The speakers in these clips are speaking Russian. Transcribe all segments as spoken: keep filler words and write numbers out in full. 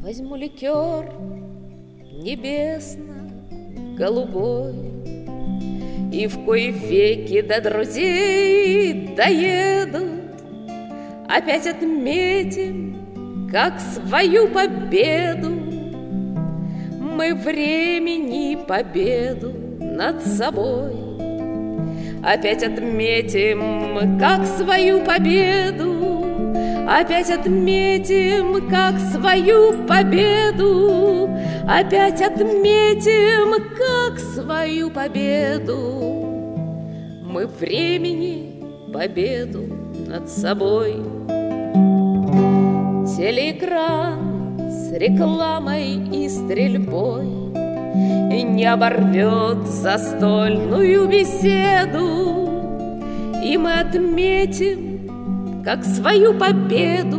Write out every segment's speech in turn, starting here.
Возьму ликер небесно-голубой и в кои веки до друзей доедут. Опять отметим, как свою победу, мы времени победу над собой. Опять отметим, как свою победу, опять отметим, как свою победу, опять отметим, как свою победу. Мы времени победу над собой. Телеэкран с рекламой и стрельбой не оборвет застольную беседу, и мы отметим, как свою победу,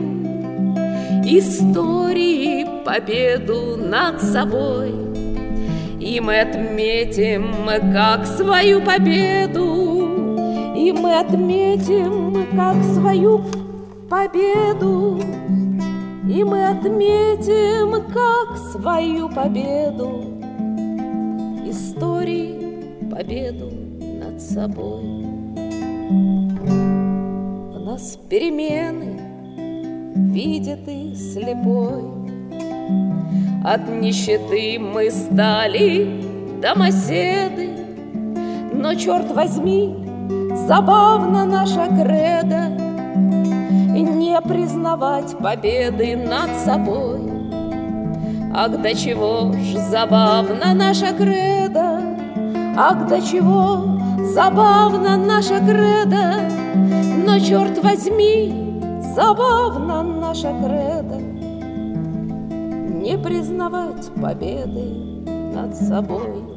истории победу над собой. И мы отметим, как свою победу, и мы отметим, как свою победу, и мы отметим, как свою победу, истории победу над собой. В нас перемены видит и слепой, от нищеты мы стали домоседы, но, черт возьми, забавно наша кредо не признавать победы над собой. Ах, до чего ж забавно наша кредо, ах, до чего забавно наша кредо, но, черт возьми, забавно наша кредо не признавать победы над собой.